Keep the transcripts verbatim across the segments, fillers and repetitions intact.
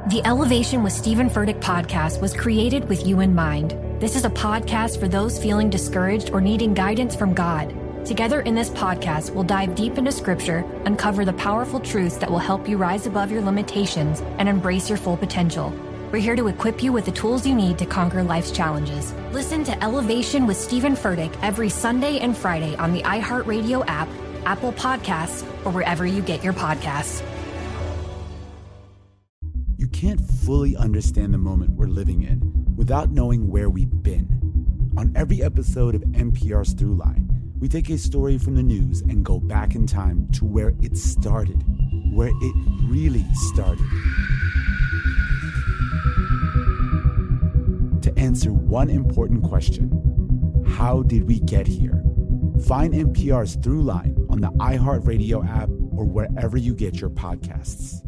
The Elevation with Stephen Furtick podcast was created with you in mind. This is a podcast for those feeling discouraged or needing guidance from God. Together in this podcast, we'll dive deep into Scripture, uncover the powerful truths that will help you rise above your limitations and embrace your full potential. We're here to equip you with the tools you need to conquer life's challenges. Listen to Elevation with Stephen Furtick every Sunday and Friday on the iHeartRadio app, Apple Podcasts, or wherever you get your podcasts. You can't fully understand the moment we're living in without knowing where we've been. On every episode of N P R's Throughline, we take a story from the news and go back in time to where it started, where it really started. To answer one important question: how did we get here? Find N P R's Throughline on the iHeartRadio app or wherever you get your podcasts.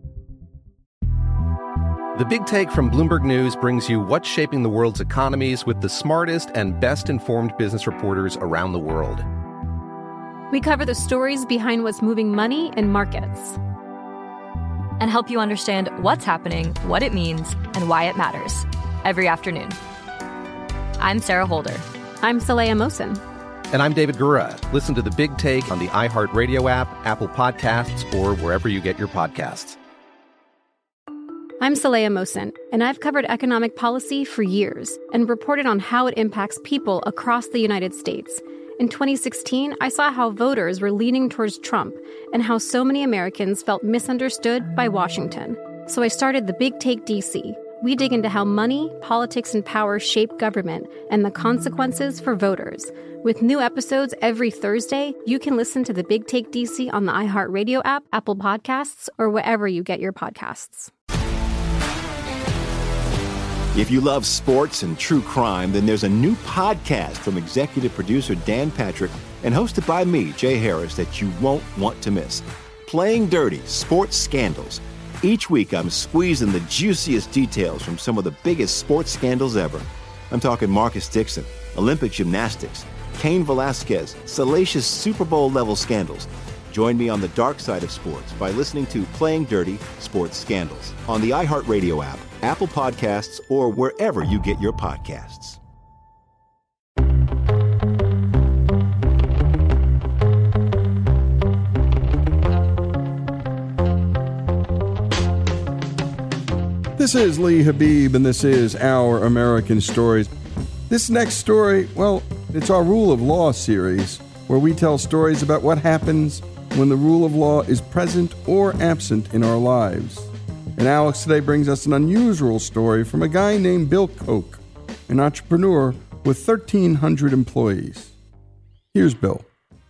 The Big Take from Bloomberg News brings you what's shaping the world's economies with the smartest and best-informed business reporters around the world. We cover the stories behind what's moving money and markets, and help you understand what's happening, what it means, and why it matters every afternoon. I'm Sarah Holder. I'm Saleha Mohsin. And I'm David Gura. Listen to The Big Take on the iHeartRadio app, Apple Podcasts, or wherever you get your podcasts. I'm Saleha Mohsin, and I've covered economic policy for years and reported on how it impacts people across the United States. In twenty sixteen, I saw how voters were leaning towards Trump and how so many Americans felt misunderstood by Washington. So I started The Big Take D C. We dig into how money, politics, and power shape government and the consequences for voters. With new episodes every Thursday, you can listen to The Big Take D C on the iHeartRadio app, Apple Podcasts, or wherever you get your podcasts. If you love sports and true crime, then there's a new podcast from executive producer Dan Patrick and hosted by me, Jay Harris, that you won't want to miss. Playing Dirty: Sports Scandals. Each week, I'm squeezing the juiciest details from some of the biggest sports scandals ever. I'm talking Marcus Dixon, Olympic gymnastics, Cain Velasquez, salacious Super Bowl-level scandals. Join me on the dark side of sports by listening to Playing Dirty: Sports Scandals on the iHeartRadio app, Apple Podcasts, or wherever you get your podcasts. This is Lee Habib, and this is Our American Stories. This next story, well, it's our Rule of Law series, where we tell stories about what happens when the rule of law is present or absent in our lives. And Alex today brings us an unusual story from a guy named Bill Koch, an entrepreneur with thirteen hundred employees. Here's Bill.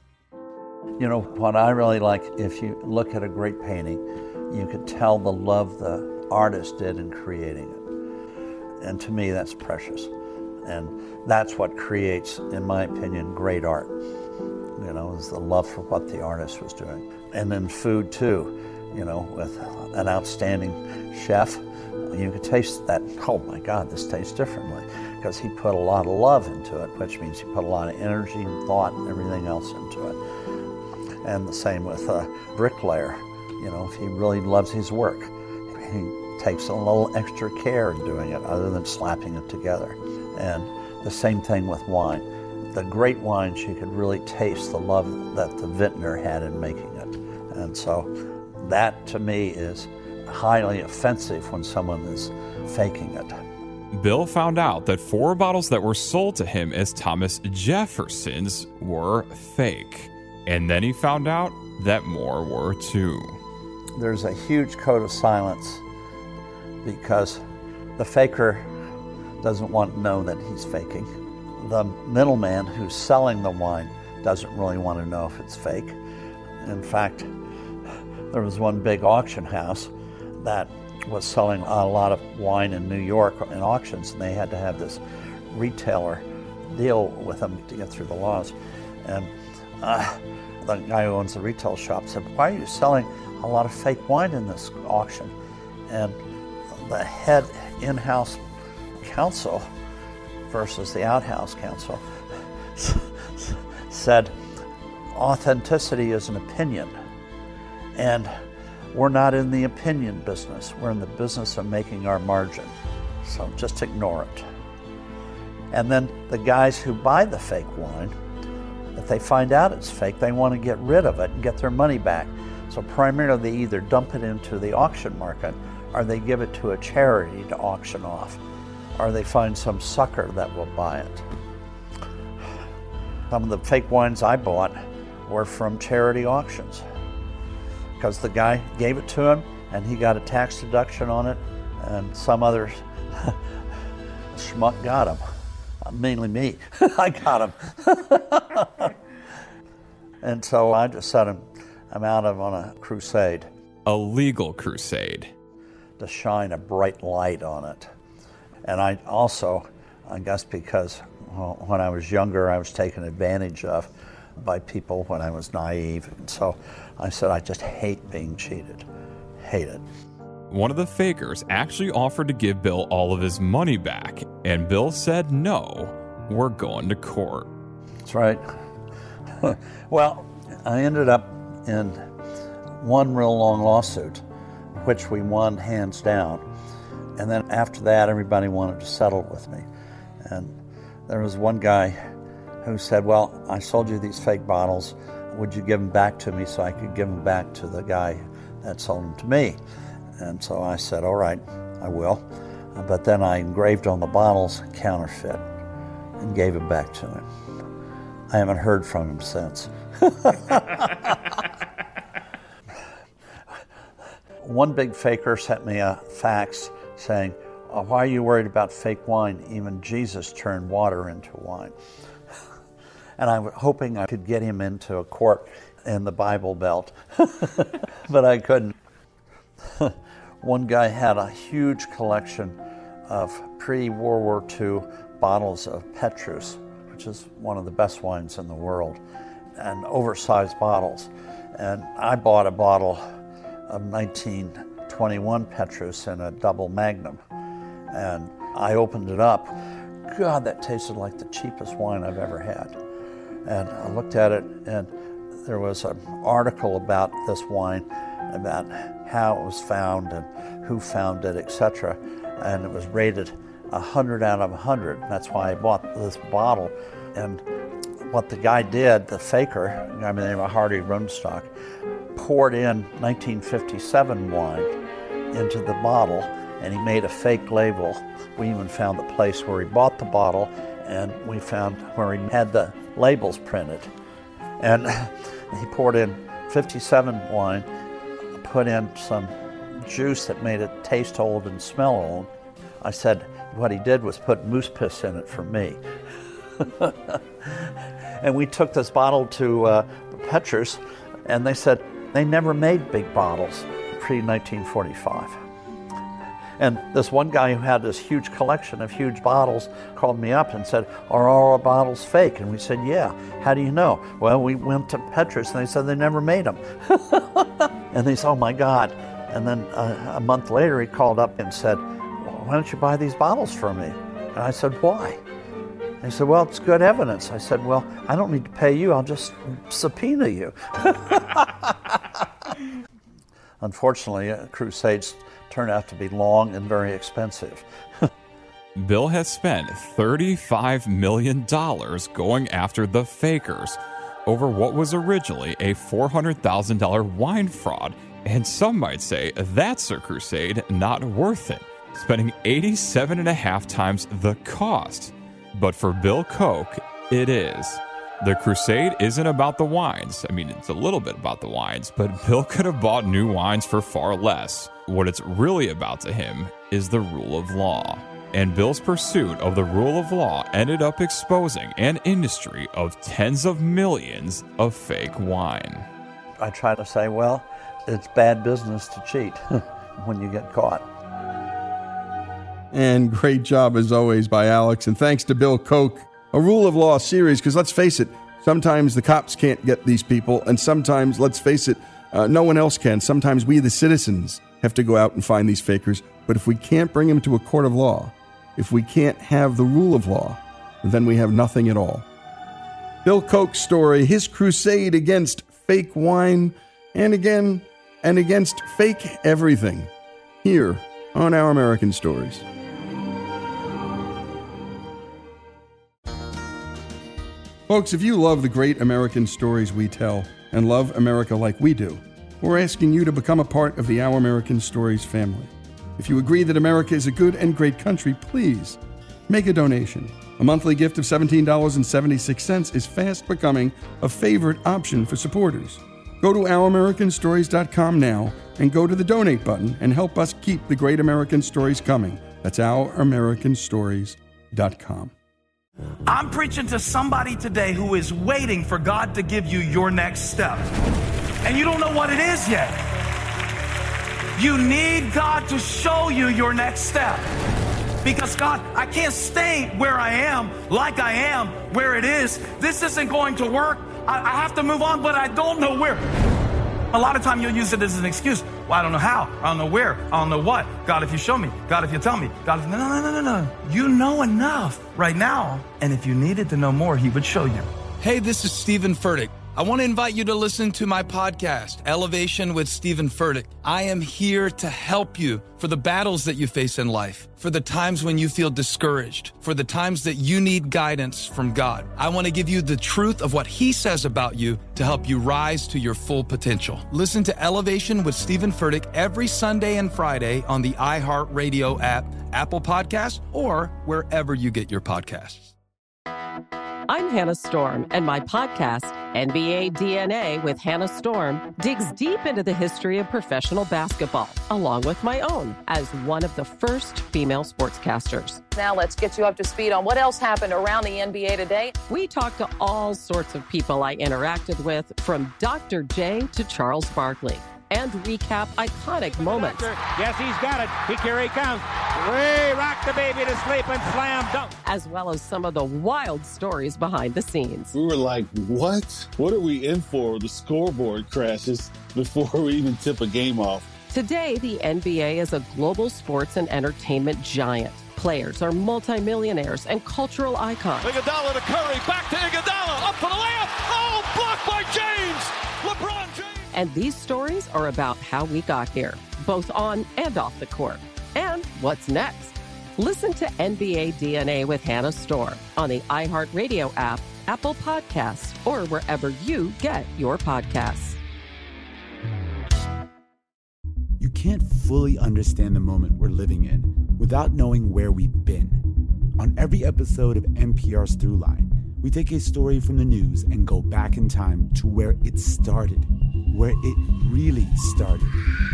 You know, what I really like, if you look at a great painting, you could tell the love the artist did in creating it. And to me, that's precious. And that's what creates, in my opinion, great art. You know, is the love for what the artist was doing. And then food, too. You know, with an outstanding chef, you could taste that, oh my God, this tastes differently. Because he put a lot of love into it, which means he put a lot of energy and thought and everything else into it. And the same with a bricklayer. You know, if he really loves his work, he takes a little extra care in doing it other than slapping it together. And the same thing with wine. The great wines, you could really taste the love that the vintner had in making it. And so that, to me, is highly offensive when someone is faking it. Bill found out that four bottles that were sold to him as Thomas Jefferson's were fake. And then he found out that more were too. There's a huge code of silence because the faker doesn't want to know that he's faking. The middleman who's selling the wine doesn't really want to know if it's fake. In fact, there was one big auction house that was selling a lot of wine in New York in auctions, and they had to have this retailer deal with them to get through the laws. And uh, the guy who owns the retail shop said, "Why are you selling a lot of fake wine in this auction?" And the head in-house counsel versus the outhouse counsel said, "Authenticity is an opinion, and we're not in the opinion business. We're in the business of making our margin. So just ignore it. And then the guys who buy the fake wine, if they find out it's fake, they want to get rid of it and get their money back. So primarily they either dump it into the auction market or they give it to a charity to auction off, or they find some sucker that will buy it. Some of the fake wines I bought were from charity auctions because the guy gave it to him and he got a tax deduction on it, and some other schmuck got him. Mainly me. I got him. And so I just said I'm, I'm out of on a crusade. A legal crusade. To shine a bright light on it. And I also, I guess because well, when I was younger, I was taken advantage of by people when I was naive. And so I said, I just hate being cheated. Hate it. One of the fakers actually offered to give Bill all of his money back, and Bill said, no, we're going to court. That's right. Well, I ended up in one real long lawsuit, which we won hands down. And then after that, everybody wanted to settle with me. And there was one guy who said, well, I sold you these fake bottles. Would you give them back to me so I could give them back to the guy that sold them to me? And so I said, all right, I will. But then I engraved on the bottles counterfeit and gave it back to him. I haven't heard from him since. One big faker sent me a fax saying, oh, why are you worried about fake wine? Even Jesus turned water into wine. And I was hoping I could get him into a court in the Bible Belt, but I couldn't. One guy had a huge collection of pre-World War Two bottles of Petrus, which is one of the best wines in the world, and oversized bottles. And I bought a bottle of nineteen twenty-one Petrus in a double magnum. And I opened it up. God, that tasted like the cheapest wine I've ever had. And I looked at it, and there was an article about this wine, about how it was found and who found it, et cetera. And it was rated one hundred out of one hundred. That's why I bought this bottle. And what the guy did, the faker, a guy by the name of Hardy Runstock, poured in nineteen fifty-seven wine into the bottle, and he made a fake label. We even found the place where he bought the bottle, and we found where he had the labels printed. And he poured in fifty-seven wine, put in some juice that made it taste old and smell old. I said what he did was put moose piss in it for me. And we took this bottle to uh, Petrus, and they said they never made big bottles pre nineteen forty-five. And this one guy who had this huge collection of huge bottles called me up and said, are all our bottles fake? And we said, yeah. How do you know? Well, we went to Petrus and they said they never made them. And they said, oh my God. And then uh, a month later he called up and said, well, why don't you buy these bottles from me? And I said, why? And he said, well, it's good evidence. I said, well, I don't need to pay you. I'll just subpoena you. Unfortunately, uh, crusades turned out to be long and very expensive. Bill has spent thirty-five million dollars going after the fakers over what was originally a four hundred thousand dollars wine fraud, and some might say that's a crusade not worth it, spending eighty-seven and a half times the cost. But for Bill Koch, it is. The crusade isn't about the wines. I mean, it's a little bit about the wines, but Bill could have bought new wines for far less. What it's really about to him is the rule of law. And Bill's pursuit of the rule of law ended up exposing an industry of tens of millions of fake wine. I try to say, well, it's bad business to cheat when you get caught. And great job, as always, by Alex. And thanks to Bill Koch. A rule of law series, because let's face it, sometimes the cops can't get these people, and sometimes, let's face it, uh, no one else can. Sometimes we, the citizens, have to go out and find these fakers. But if we can't bring them to a court of law, if we can't have the rule of law, then we have nothing at all. Bill Koch's story, his crusade against fake wine, and again, and against fake everything here on Our American Stories. Folks, if you love the great American stories we tell and love America like we do, we're asking you to become a part of the Our American Stories family. If you agree that America is a good and great country, please make a donation. A monthly gift of seventeen dollars and seventy-six cents is fast becoming a favorite option for supporters. Go to our american stories dot com now and go to the donate button and help us keep the great American stories coming. That's our american stories dot com. I'm preaching to somebody today who is waiting for God to give you your next step. And you don't know what it is yet. You need God to show you your next step. Because God, I can't stay where I am, like I am, where it is. This isn't going to work. I, I have to move on, but I don't know where. A lot of time you'll use it as an excuse. Well, I don't know how. I don't know where. I don't know what. God, if you show me. God, if you tell me. God, if... No, no, no, no, no. You know enough right now. And if you needed to know more, he would show you. Hey, this is Stephen Furtick. I want to invite you to listen to my podcast, Elevation with Stephen Furtick. I am here to help you for the battles that you face in life, for the times when you feel discouraged, for the times that you need guidance from God. I want to give you the truth of what he says about you to help you rise to your full potential. Listen to Elevation with Stephen Furtick every Sunday and Friday on the iHeartRadio app, Apple Podcasts, or wherever you get your podcasts. I'm Hannah Storm, and my podcast, N B A D N A with Hannah Storm, digs deep into the history of professional basketball, along with my own, as one of the first female sportscasters. Now let's get you up to speed on what else happened around the N B A today. We talk to all sorts of people I interacted with, from Doctor J to Charles Barkley, and recap iconic moments. Yes, he's got it. He, here he comes. We rock the baby to sleep and slam dunk. As well as some of the wild stories behind the scenes. We were like, what? What are we in for? The scoreboard crashes before we even tip a game off. Today, the N B A is a global sports and entertainment giant. Players are multimillionaires and cultural icons. Iguodala to Curry, back to Iguodala, up for the layup. Oh, blocked by James. LeBron James. And these stories are about how we got here, both on and off the court. And what's next? Listen to N B A D N A with Hannah Storm on the iHeartRadio app, Apple Podcasts, or wherever you get your podcasts. You can't fully understand the moment we're living in without knowing where we've been. On every episode of N P R's Throughline, we take a story from the news and go back in time to where it started, where it really started.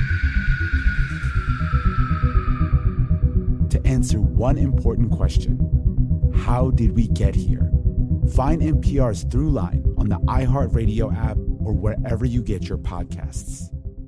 To answer one important question: how did we get here? Find N P R's Throughline on the iHeartRadio app or wherever you get your podcasts.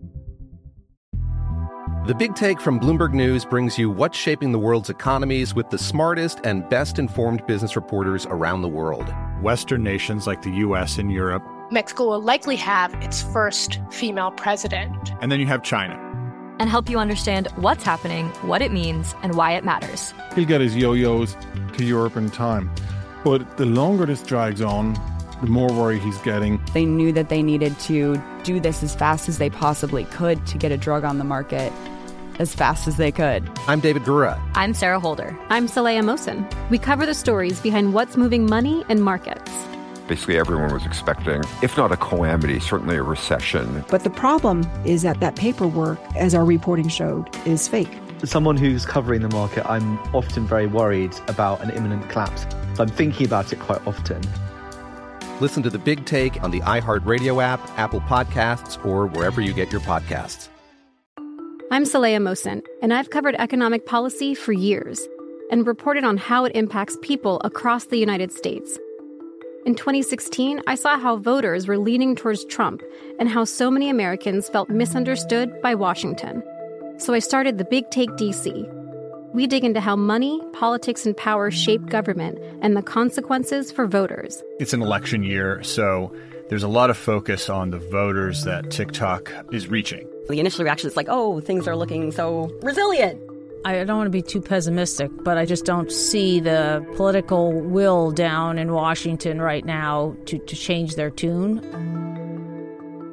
The Big Take from Bloomberg News brings you what's shaping the world's economies with the smartest and best-informed business reporters around the world. Western nations like the U S and Europe. Mexico will likely have its first female president. And then you have China. And help you understand what's happening, what it means, and why it matters. He'll get his yo-yos to Europe in time. But the longer this drags on, the more worry he's getting. They knew that they needed to do this as fast as they possibly could to get a drug on the market as fast as they could. I'm David Gura. I'm Sarah Holder. I'm Saleha Mohsen. We cover the stories behind what's moving money and markets. Basically, everyone was expecting, if not a calamity, certainly a recession. But the problem is that that paperwork, as our reporting showed, is fake. As someone who's covering the market, I'm often very worried about an imminent collapse. So I'm thinking about it quite often. Listen to The Big Take on the iHeartRadio app, Apple Podcasts, or wherever you get your podcasts. I'm Saleha Mohsen, and I've covered economic policy for years and reported on how it impacts people across the United States. In twenty sixteen, I saw how voters were leaning towards Trump and how so many Americans felt misunderstood by Washington. So I started The Big Take D C. We dig into how money, politics, and power shape government and the consequences for voters. It's an election year, so there's a lot of focus on the voters that TikTok is reaching. The initial reaction is like, oh, things are looking so resilient. I don't want to be too pessimistic, but I just don't see the political will down in Washington right now to, to change their tune.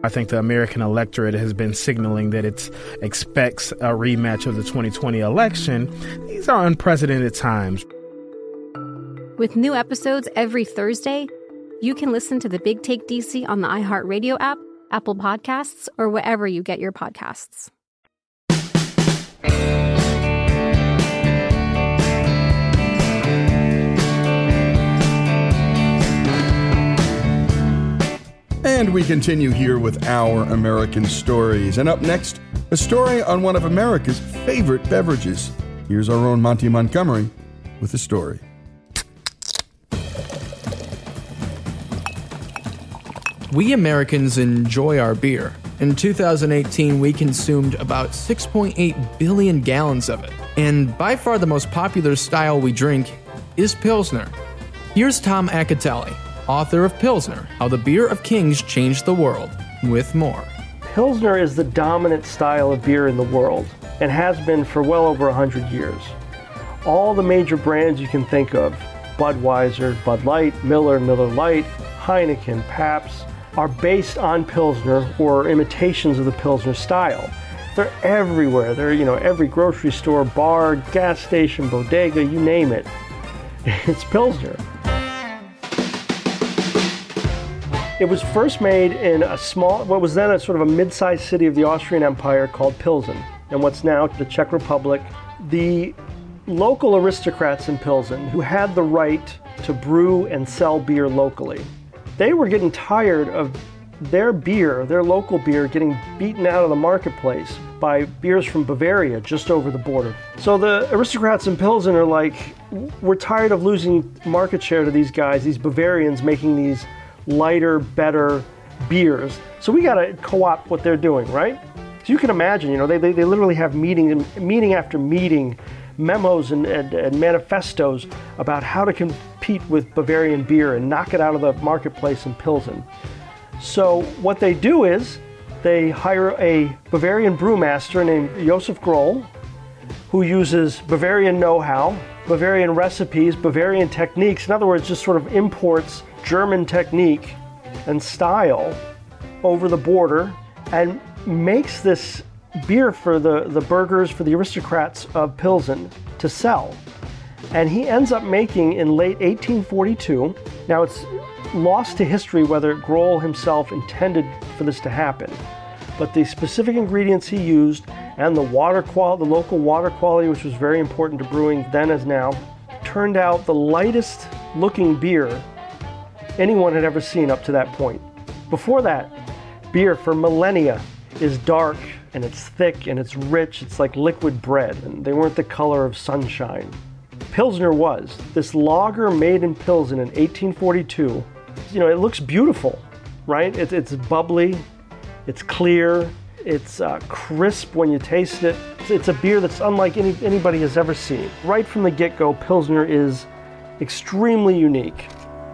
I think the American electorate has been signaling that it expects a rematch of the twenty twenty election. These are unprecedented times. With new episodes every Thursday, you can listen to The Big Take D C on the iHeartRadio app, Apple Podcasts, or wherever you get your podcasts. And we continue here with Our American Stories. And up next, a story on one of America's favorite beverages. Here's our own Monty Montgomery with the story. We Americans enjoy our beer. In two thousand eighteen, we consumed about six point eight billion gallons of it. And by far the most popular style we drink is Pilsner. Here's Tom Acatelli, author of Pilsner, How the Beer of Kings Changed the World, with more. Pilsner is the dominant style of beer in the world and has been for well over one hundred years. All the major brands you can think of, Budweiser, Bud Light, Miller, Miller Lite, Heineken, Pabst, are based on Pilsner or imitations of the Pilsner style. They're everywhere. They're, you know, every grocery store, bar, gas station, bodega, you name it. It's Pilsner. It was first made in a small, what was then a sort of a mid-sized city of the Austrian Empire called Pilsen, and what's now the Czech Republic. The local aristocrats in Pilsen, who had the right to brew and sell beer locally, they were getting tired of their beer, their local beer, getting beaten out of the marketplace by beers from Bavaria just over the border. So the aristocrats in Pilsen are like, we're tired of losing market share to these guys, these Bavarians making these lighter, better beers. So we got to co-opt what they're doing, right? So you can imagine, you know, they, they, they literally have meeting, meeting after meeting, memos and, and, and manifestos about how to compete with Bavarian beer and knock it out of the marketplace in Pilsen. So what they do is they hire a Bavarian brewmaster named Josef Groll, who uses Bavarian know-how, Bavarian recipes, Bavarian techniques. In other words, just sort of imports German technique and style over the border and makes this beer for the, the burghers, for the aristocrats of Pilsen to sell. And he ends up making in late eighteen forty-two, now it's lost to history whether Groll himself intended for this to happen, but the specific ingredients he used and the water quality, the local water quality, which was very important to brewing then as now, turned out the lightest looking beer anyone had ever seen up to that point. Before that, beer for millennia is dark and it's thick and it's rich. It's like liquid bread, and they weren't the color of sunshine. Pilsner was. This lager made in Pilsen in eighteen forty-two, you know, it looks beautiful, right? It, it's bubbly, it's clear, it's uh, crisp when you taste it. It's, it's a beer that's unlike any, anybody has ever seen. Right from the get-go, Pilsner is extremely unique.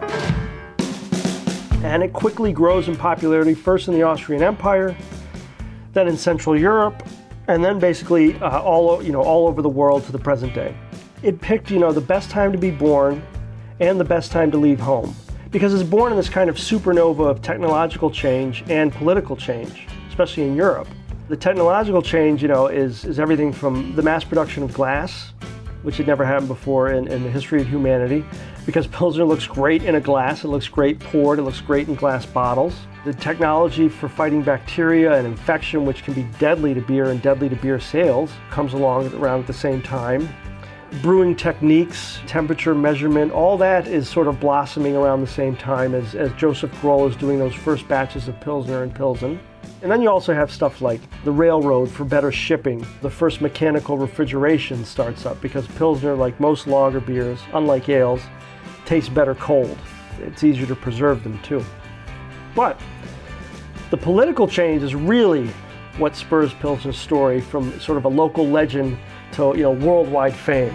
And it quickly grows in popularity, first in the Austrian Empire, then in Central Europe, and then basically uh, all, you know, all over the world to the present day. It picked, you know, the best time to be born and the best time to leave home, because it's born in this kind of supernova of technological change and political change, especially in Europe. The technological change, you know, is, is everything from the mass production of glass, which had never happened before in, in the history of humanity, because Pilsner looks great in a glass, it looks great poured, it looks great in glass bottles. The technology for fighting bacteria and infection, which can be deadly to beer and deadly to beer sales, comes along around at the same time. Brewing techniques, temperature measurement, all that is sort of blossoming around the same time as, as Josef Groll is doing those first batches of Pilsner and Pilsen. And then you also have stuff like the railroad for better shipping. The first mechanical refrigeration starts up because Pilsner, like most lager beers, unlike ales, tastes better cold. It's easier to preserve them too. But the political change is really what spurs Pilsner's story from sort of a local legend to, you know, worldwide fame.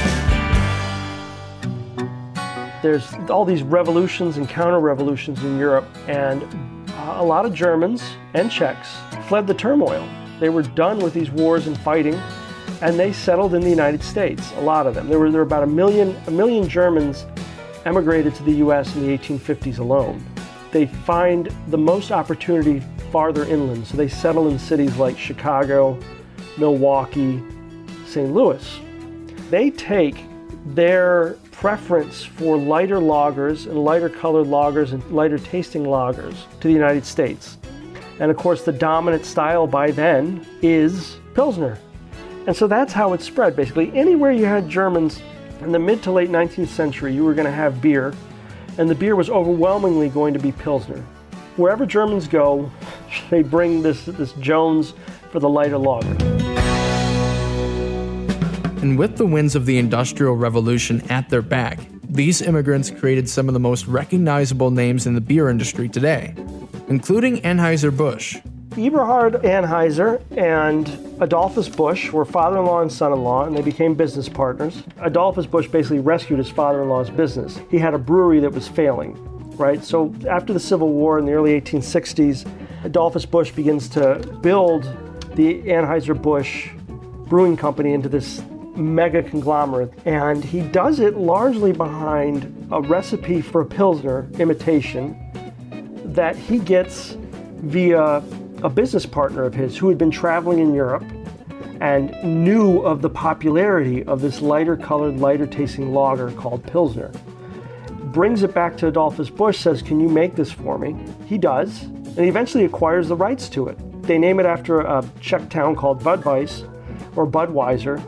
There's all these revolutions and counter-revolutions in Europe, and a lot of Germans and Czechs fled the turmoil. They were done with these wars and fighting, and they settled in the United States, a lot of them. There were, there were about a million, a million Germans emigrated to the U S in the eighteen fifties alone. They find the most opportunity farther inland. So they settle in cities like Chicago, Milwaukee, Saint Louis. They take their preference for lighter lagers and lighter colored lagers and lighter tasting lagers to the United States. And of course, the dominant style by then is Pilsner. And so that's how it spread, basically. Anywhere you had Germans in the mid to late nineteenth century, you were going to have beer, and the beer was overwhelmingly going to be Pilsner. Wherever Germans go, they bring this, this Jones for the lighter lager. And with the winds of the Industrial Revolution at their back, these immigrants created some of the most recognizable names in the beer industry today, including Anheuser-Busch. Eberhard Anheuser and Adolphus Busch were father-in-law and son-in-law, and they became business partners. Adolphus Busch basically rescued his father-in-law's business. He had a brewery that was failing, right? So after the Civil War in the early eighteen sixties, Adolphus Busch begins to build the Anheuser-Busch Brewing Company into this mega conglomerate, and he does it largely behind a recipe for a Pilsner imitation that he gets via a business partner of his who had been traveling in Europe and knew of the popularity of this lighter colored, lighter tasting lager called Pilsner. Brings it back to Adolphus Busch, says, "Can you make this for me?" He does, and he eventually acquires the rights to it. They name it after a Czech town called Budweis, or Budweiser,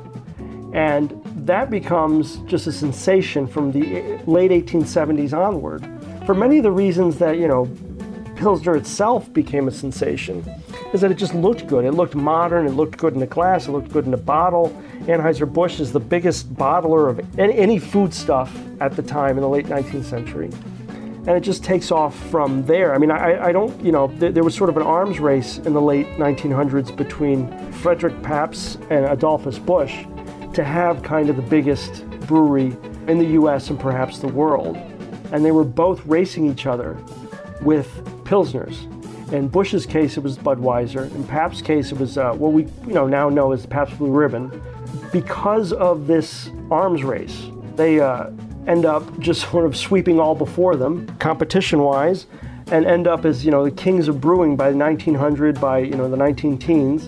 and that becomes just a sensation from the late eighteen seventies onward. For many of the reasons that, you know, Pilsner itself became a sensation, is that it just looked good. It looked modern, it looked good in a glass, it looked good in a bottle. Anheuser-Busch is the biggest bottler of any, any food stuff at the time in the late nineteenth century. And it just takes off from there. I mean, I, I don't, you know, th- there was sort of an arms race in the late nineteen hundreds between Frederick Pabst and Adolphus Busch to have kind of the biggest brewery in the U S and perhaps the world. And they were both racing each other with Pilsners. In Busch's case, it was Budweiser. In Pabst's case, it was uh, what we you know now know as Pabst Blue Ribbon. Because of this arms race, they uh, end up just sort of sweeping all before them, competition-wise, and end up as, you know, the kings of brewing by nineteen hundred, by, you know, the nineteen teens.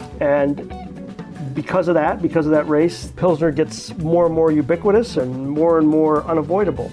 And because of that, because of that race, Pilsner gets more and more ubiquitous and more and more unavoidable.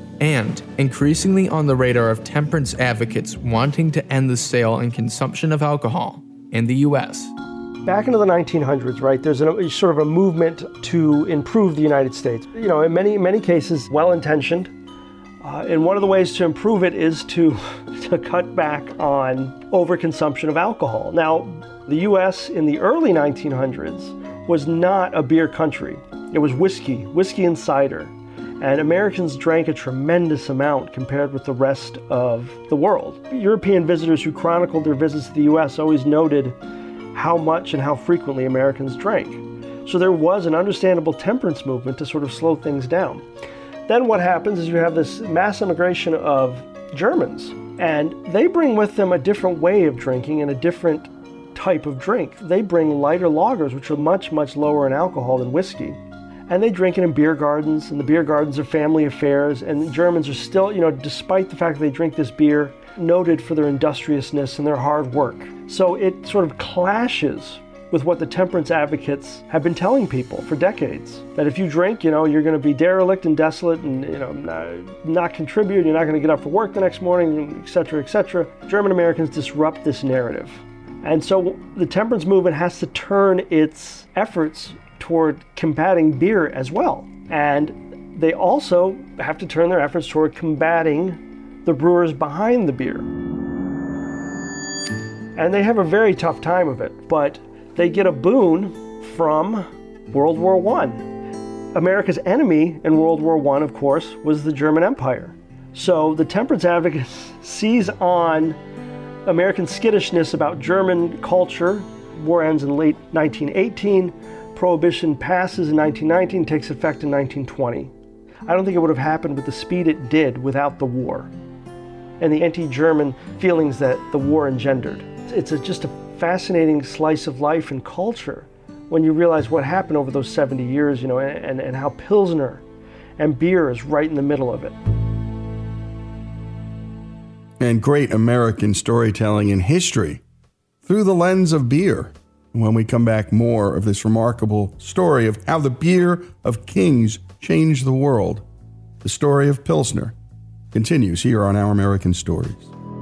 And increasingly on the radar of temperance advocates wanting to end the sale and consumption of alcohol in the U S. Back into the nineteen hundreds, right, there's a, sort of a movement to improve the United States. You know, in many, many cases, well-intentioned. Uh, and one of the ways to improve it is to, to cut back on overconsumption of alcohol. Now, the U S in the early nineteen hundreds was not a beer country. It was whiskey, whiskey and cider. And Americans drank a tremendous amount compared with the rest of the world. European visitors who chronicled their visits to the U S always noted how much and how frequently Americans drank. So there was an understandable temperance movement to sort of slow things down. Then what happens is you have this mass immigration of Germans, and they bring with them a different way of drinking and a different type of drink. They bring lighter lagers, which are much, much lower in alcohol than whiskey. And they drink it in beer gardens, and the beer gardens are family affairs, and Germans are still, you know, despite the fact that they drink this beer, noted for their industriousness and their hard work. So it sort of clashes with what the temperance advocates have been telling people for decades. That if you drink, you know, you're going to be derelict and desolate and, you know, not, not contribute, you're not going to get up for work the next morning, et cetera, et cetera. German Americans disrupt this narrative. And so the temperance movement has to turn its efforts toward combating beer as well. And they also have to turn their efforts toward combating the brewers behind the beer. And they have a very tough time of it, but they get a boon from World War One. America's enemy in World War One, of course, was the German Empire. So the temperance advocates seize on American skittishness about German culture. War ends in late nineteen eighteen. Prohibition passes in nineteen nineteen, takes effect in nineteen twenty. I don't think it would have happened with the speed it did without the war and the anti-German feelings that the war engendered. It's a, just a fascinating slice of life and culture when you realize what happened over those seventy years, you know, and, and how Pilsner and beer is right in the middle of it. and great American storytelling and history through the lens of beer. When we come back, more of this remarkable story of how the beer of kings changed the world. The story of Pilsner continues here on Our American Stories.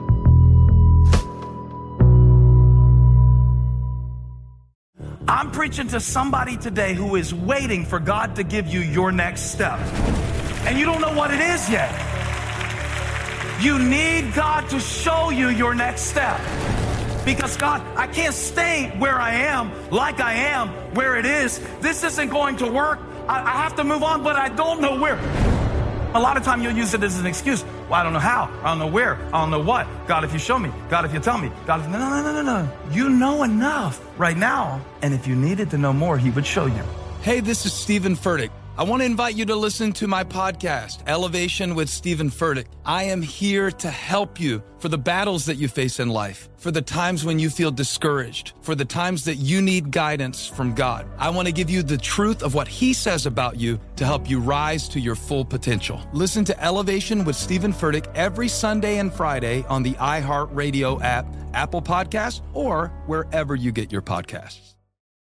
I'm preaching to somebody today who is waiting for God to give you your next step. And you don't know what it is yet. You need God to show you your next step. Because God, I can't stay where I am, like I am, where it is. This isn't going to work. I, I have to move on, but I don't know where. A lot of time you'll use it as an excuse. Well, I don't know how. I don't know where. I don't know what. God, if you show me. God, if you tell me. God, if... No, no, no, no, no. You know enough right now. And if you needed to know more, he would show you. Hey, this is Stephen Furtick. I want to invite you to listen to my podcast, Elevation with Stephen Furtick. I am here to help you for the battles that you face in life, for the times when you feel discouraged, for the times that you need guidance from God. I want to give you the truth of what he says about you to help you rise to your full potential. Listen to Elevation with Stephen Furtick every Sunday and Friday on the iHeartRadio app, Apple Podcasts, or wherever you get your podcasts.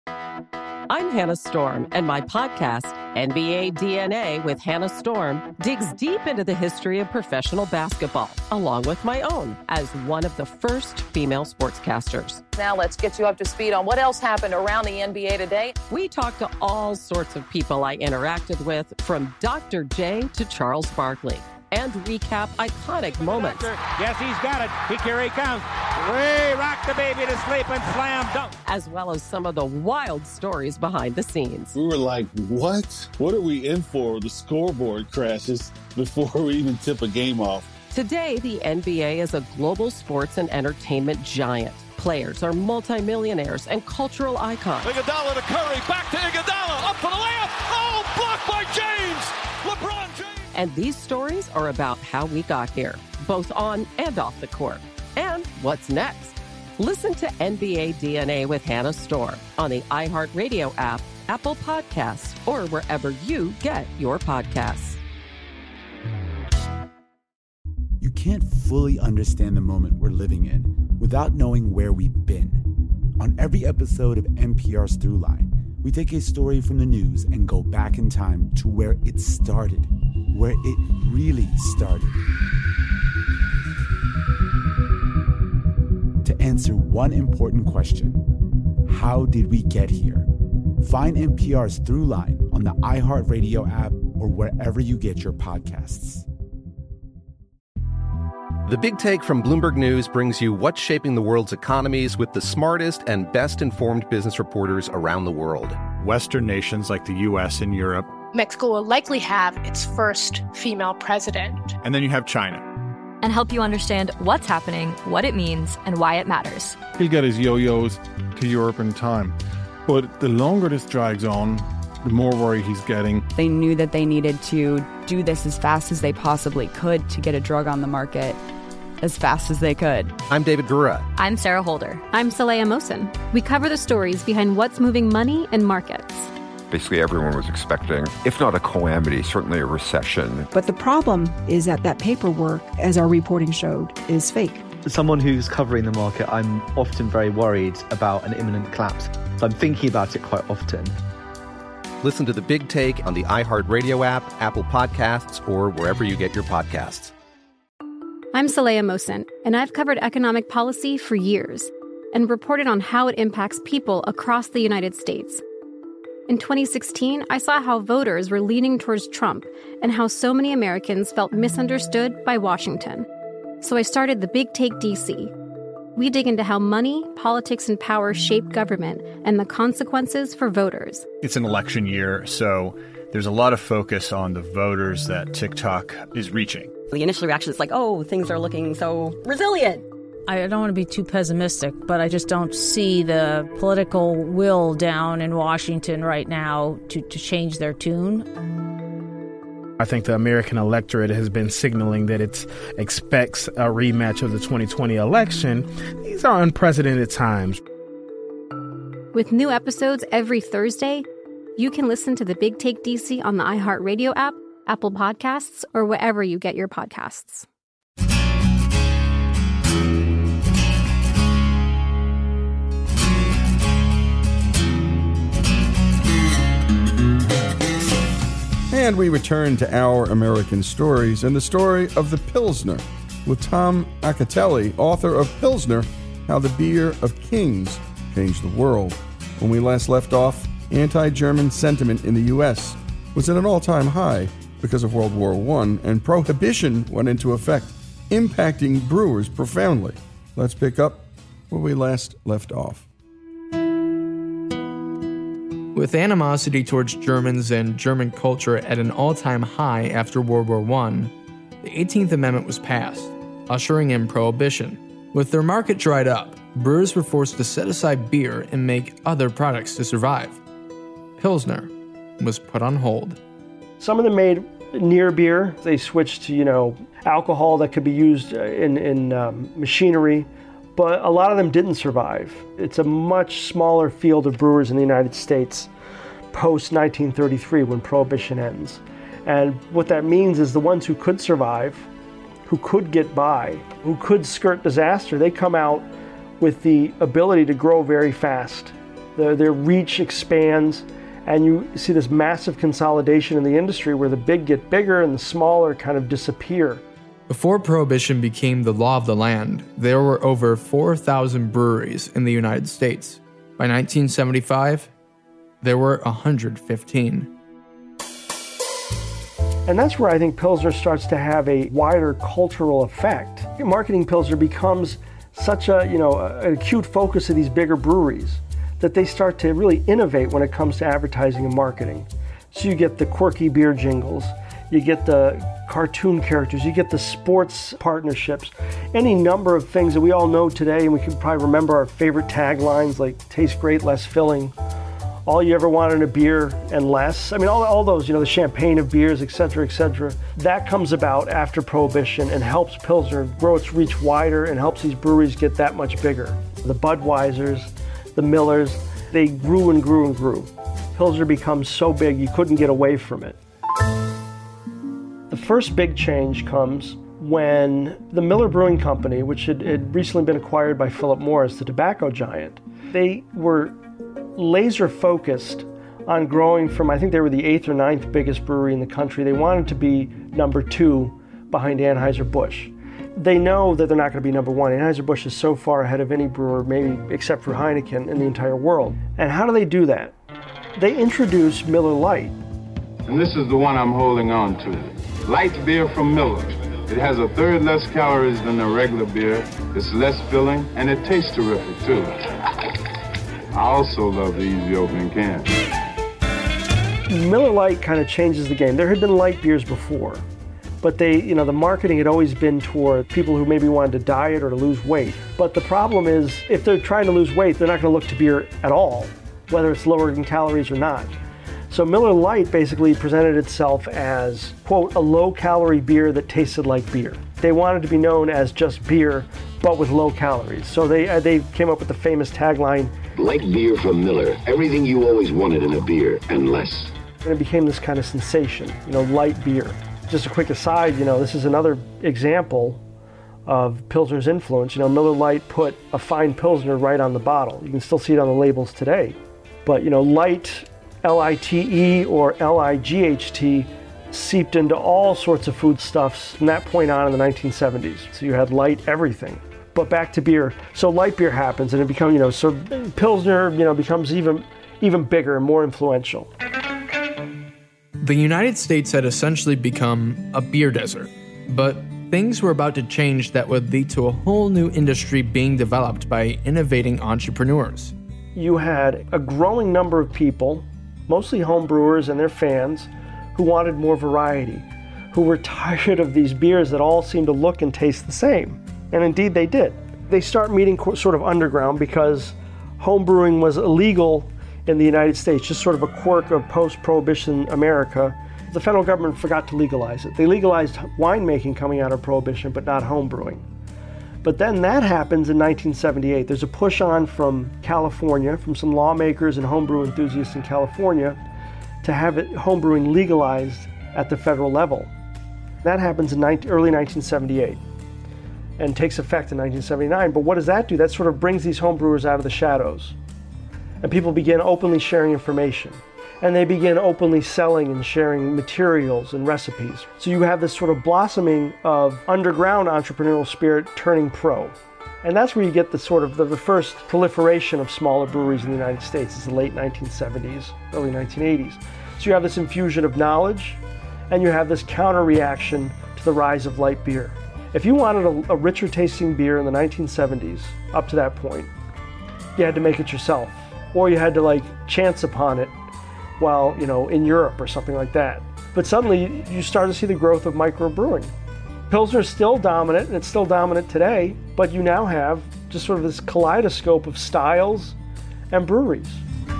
I'm Hannah Storm, and my podcast, N B A D N A with Hannah Storm, digs deep into the history of professional basketball, along with my own, as one of the first female sportscasters. Now let's get you up to speed on what else happened around the N B A today. We talked to all sorts of people I interacted with, from Doctor J to Charles Barkley, and recap iconic moments. Yes, he's got it. He, here he comes. Way rock the baby to sleep and slam dunk. As well as some of the wild stories behind the scenes. We were like, what? What are we in for? The scoreboard crashes before we even tip a game off. Today, the N B A is a global sports and entertainment giant. Players are multimillionaires and cultural icons. Iguodala to Curry, back to Iguodala, up for the layup. Oh, blocked by James. LeBron James. And these stories are about how we got here, both on and off the court. And what's next? Listen to N B A D N A with Hannah Storm on the iHeartRadio app, Apple Podcasts, or wherever you get your podcasts. You can't fully understand the moment we're living in without knowing where we've been. On every episode of N P R's Throughline, we take a story from the news and go back in time to where it started, where it really started. To answer one important question: how did we get here? Find N P R's Throughline on the iHeartRadio app or wherever you get your podcasts. The Big Take from Bloomberg News brings you what's shaping the world's economies with the smartest and best-informed business reporters around the world. Western nations like the U S and Europe. Mexico will likely have its first female president. And then you have China. And help you understand what's happening, what it means, and why it matters. He'll get his yo-yos to Europe in time. But the longer this drags on, the more worry he's getting. They knew that they needed to do this as fast as they possibly could to get a drug on the market as fast as they could. I'm David Gura. I'm Sarah Holder. I'm Saleha Mohsen. We cover the stories behind what's moving money and markets. Basically, everyone was expecting, if not a calamity, certainly a recession. But the problem is that that paperwork, as our reporting showed, is fake. As someone who's covering the market, I'm often very worried about an imminent collapse. So I'm thinking about it quite often. Listen to The Big Take on the iHeartRadio app, Apple Podcasts, or wherever you get your podcasts. I'm Saleha Mohsen, and I've covered economic policy for years and reported on how it impacts people across the United States. In twenty sixteen, I saw how voters were leaning towards Trump and how so many Americans felt misunderstood by Washington. So I started The Big Take D C. We dig into how money, politics, and power shape government and the consequences for voters. It's an election year, so there's a lot of focus on the voters that TikTok is reaching. The initial reaction is like, oh, things are looking so resilient. I don't want to be too pessimistic, but I just don't see the political will down in Washington right now to, to change their tune. I think the American electorate has been signaling that it expects a rematch of the twenty twenty election. These are unprecedented times. With new episodes every Thursday, you can listen to The Big Take D C on the iHeartRadio app, Apple Podcasts, or wherever you get your podcasts. And we return to Our American Stories and the story of the Pilsner with Tom Acatelli, author of Pilsner, How the Beer of Kings Changed the World. When we last left off, anti-German sentiment in the U S was at an all-time high because of World War One, and prohibition went into effect, impacting brewers profoundly. Let's pick up where we last left off. With animosity towards Germans and German culture at an all-time high after World War One, the eighteenth Amendment was passed, ushering in prohibition. With their market dried up, brewers were forced to set aside beer and make other products to survive. Pilsner was put on hold. Some of them made near beer. They switched to, you know, alcohol that could be used in, in um, machinery, but a lot of them didn't survive. It's a much smaller field of brewers in the United States post nineteen thirty-three when Prohibition ends. And what that means is the ones who could survive, who could get by, who could skirt disaster, they come out with the ability to grow very fast. Their, their reach expands, and you see this massive consolidation in the industry where the big get bigger and the smaller kind of disappear. Before Prohibition became the law of the land, there were over four thousand breweries in the United States. By nineteen seventy-five, there were one hundred fifteen. And that's where I think Pilsner starts to have a wider cultural effect. Marketing Pilsner becomes such a, you know, an acute focus of these bigger breweries that they start to really innovate when it comes to advertising and marketing. So you get the quirky beer jingles, you get the cartoon characters, you get the sports partnerships, any number of things that we all know today, and we can probably remember our favorite taglines like taste great, less filling, all you ever wanted in a beer and less. I mean, all, all those, you know, the champagne of beers, et cetera, et cetera. That comes about after Prohibition and helps Pilsner grow its reach wider and helps these breweries get that much bigger. The Budweisers, the Millers, they grew and grew and grew. Pilsner becomes so big you couldn't get away from it. The first big change comes when the Miller Brewing Company, which had, had recently been acquired by Philip Morris, the tobacco giant, they were laser focused on growing from, I think they were the eighth or ninth biggest brewery in the country. They wanted to be number two behind Anheuser-Busch. They know that they're not going to be number one. Anheuser-Busch is so far ahead of any brewer, maybe except for Heineken, in the entire world. And how do they do that? They introduce Miller Lite. And this is the one I'm holding on to. Light beer from Miller. It has a third less calories than a regular beer. It's less filling, and it tastes terrific, too. I also love the easy opening can. Miller Lite kind of changes the game. There had been light beers before, but they, you know, the marketing had always been toward people who maybe wanted to diet or to lose weight. But the problem is, if they're trying to lose weight, they're not going to look to beer at all, whether it's lower in calories or not. So Miller Lite basically presented itself as, quote, a low-calorie beer that tasted like beer. They wanted to be known as just beer, but with low calories. So they uh, they came up with the famous tagline, light beer from Miller, everything you always wanted in a beer, and less. And it became this kind of sensation, you know, light beer. Just a quick aside, you know, this is another example of Pilsner's influence. You know, Miller Lite put a fine Pilsner right on the bottle. You can still see it on the labels today. But, you know, light, L I T E or L I G H T, seeped into all sorts of foodstuffs from that point on in the nineteen seventies. So you had light everything. But back to beer. So light beer happens and it becomes, you know, so Pilsner, you know, becomes even, even bigger and more influential. The United States had essentially become a beer desert, but things were about to change that would lead to a whole new industry being developed by innovating entrepreneurs. You had a growing number of people, mostly home brewers and their fans, who wanted more variety, who were tired of these beers that all seemed to look and taste the same. And indeed they did. They start meeting sort of underground because home brewing was illegal in the United States, just sort of a quirk of post-Prohibition America. The federal government forgot to legalize it. They legalized winemaking coming out of Prohibition, but not home brewing. But then that happens in nineteen seventy-eight. There's a push on from California, from some lawmakers and homebrew enthusiasts in California, to have it, homebrewing legalized at the federal level. That happens in early nineteen seventy-eight and takes effect in nineteen seventy-nine. But what does that do? That sort of brings these homebrewers out of the shadows. And people begin openly sharing information. and they begin openly selling and sharing materials and recipes. So you have this sort of blossoming of underground entrepreneurial spirit turning pro. And that's where you get the sort of the, the first proliferation of smaller breweries in the United States. It's the late nineteen seventies, early nineteen eighties. So you have this infusion of knowledge, and you have this counter reaction to the rise of light beer. If you wanted a, a richer tasting beer in the nineteen seventies, up to that point, you had to make it yourself, or you had to like chance upon it while, you know, in Europe or something like that. But suddenly you start to see the growth of microbrewing. Pilsner is still dominant, and it's still dominant today, but you now have just sort of this kaleidoscope of styles and breweries.